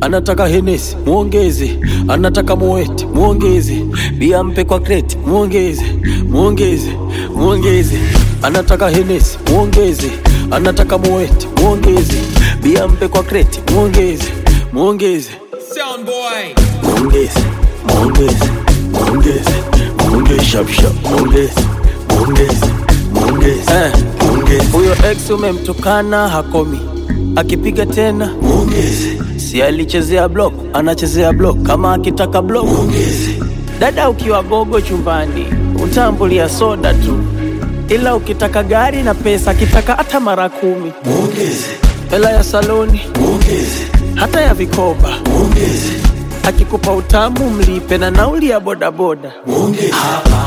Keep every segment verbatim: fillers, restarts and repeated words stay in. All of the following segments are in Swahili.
anataka Hennessy muongeze, anataka Moet muongeze, bia mpe kwa crate muongeze, muongeze, muongeze, anataka Hennessy muongeze, anataka Moet muongeze, bia mpe kwa crate muongeze, muongeze. Sound boy muongeze, muongeze, muongeze, muongeze shap shap muongeze, muongeze, muongeze, eh, muongeze. Huyo ex umemtukana hakomi, akipiga tena muongeze. Si alichezea block, anachezea block, kama akitaka block muongeze. Dada ukiwa gogo chumbani, utambulia soda tu, ila ukitaka gari na pesa, kitaka hata mara kumi muongeze. Hela ya saloni muongeze, hata ya vikoba muongeze. Akikupa utamu mlipe na nauli ya boda boda muongeze. Hapa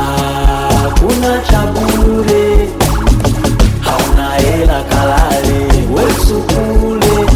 kuna chabure, hauna hela kalale wesu kule.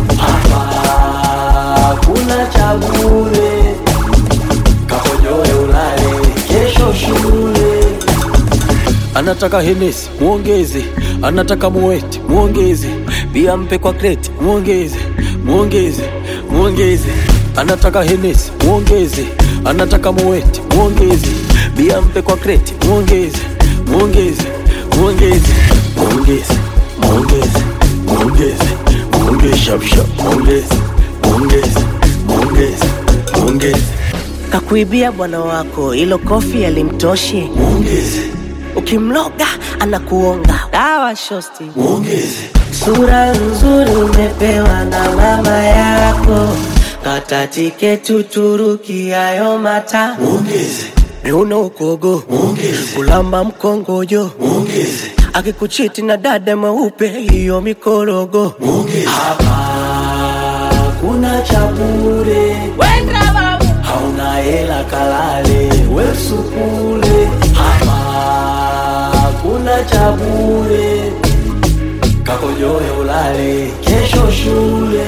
Hapa kuna chabure, kahojoe ulale kesho shule. Anataka Hennessy muongeze, anataka Moet muongeze, bia mpe kwa crate muongeze, muongeze, muongeze. Anataka Hennessy muongeze, anataka Moet muongeze, bia mpe kwa crate muongeze, muongeze, muongeze, muongeze, muongeze, muongeze, muongeze shap shap muongeze, muongeze, muongeze, muongeze. Kakuibia bwana wako, ilo kofi alimtoshi muongeze. Ukimloga anakuonga dawa shosti muongeze. Sura nzuri umepewa na mama yako, kata tiketi Uturuki ayo mata muongeze. Miuno ukogo muongeze, kulamba mkongojo muongeze. Akikuchiti na dada mweupe hiyo mikorogo muongeze. Hapa kuna chabure, wenda babu, hauna hela kalale wesu kule. Hapa kuna chabure, kakojoe ulale kesho shule.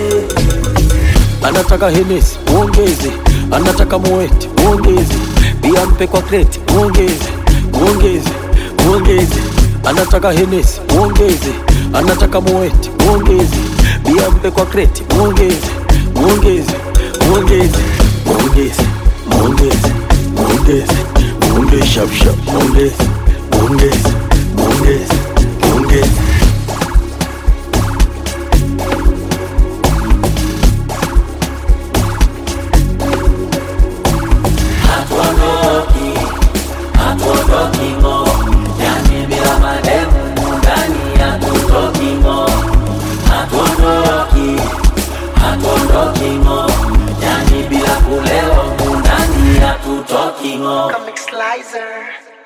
Anataka Hennessy muongeze, anataka Moet muongeze, bia mpe kwa crate muongeze, muongeze, muongeze. Anataka Hennessy muongeze, anataka Moet muongeze, bia mpe kwa crate muongeze, muongeze, muongeze, muongeze, muongeze, muongeze, muongeze shap shap muongeze, muongeze, muongeze, muongeze. Comic Slicer.